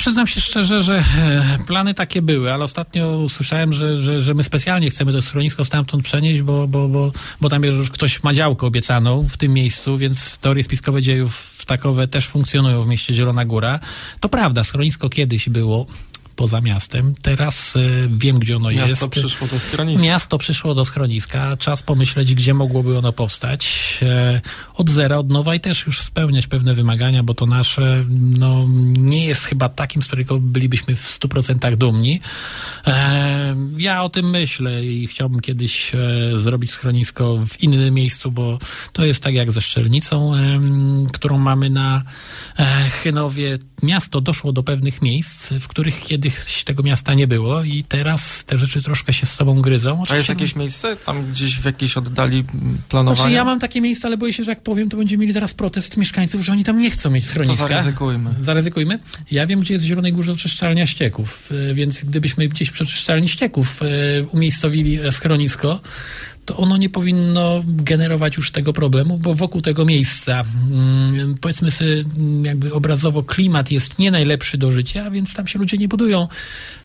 przyznam się szczerze, że plany takie były, ale ostatnio usłyszałem, że my specjalnie chcemy to schronisko stamtąd przenieść, bo tam już ktoś ma działkę obiecaną w tym miejscu, więc teorie spiskowe dziejów takowe też funkcjonują w mieście Zielona Góra. To prawda, schronisko kiedyś było poza miastem. Teraz wiem, gdzie ono jest. Miasto przyszło do schroniska. Miasto przyszło do schroniska. Czas pomyśleć, gdzie mogłoby ono powstać. Od zera, od nowa i też już spełniać pewne wymagania, bo to nasze nie jest chyba takim, z którego bylibyśmy w 100% dumni. Ja o tym myślę i chciałbym kiedyś zrobić schronisko w innym miejscu, bo to jest tak jak ze Szczelnicą, którą mamy na Chynowie. Miasto doszło do pewnych miejsc, w których kiedyś tego miasta nie było i teraz te rzeczy troszkę się z sobą gryzą. Oczywiście, a jest jakieś miejsce tam gdzieś w jakiejś oddali planowania? Znaczy ja mam takie miejsce, ale boję się, że jak powiem, to będziemy mieli zaraz protest mieszkańców, że oni tam nie chcą mieć schroniska. To zaryzykujmy. Zaryzykujmy. Ja wiem, gdzie jest w Zielonej Górze oczyszczalnia ścieków, więc gdybyśmy gdzieś przy oczyszczalni ścieków umiejscowili schronisko, to ono nie powinno generować już tego problemu, bo wokół tego miejsca, powiedzmy sobie jakby obrazowo, klimat jest nie najlepszy do życia, więc tam się ludzie nie budują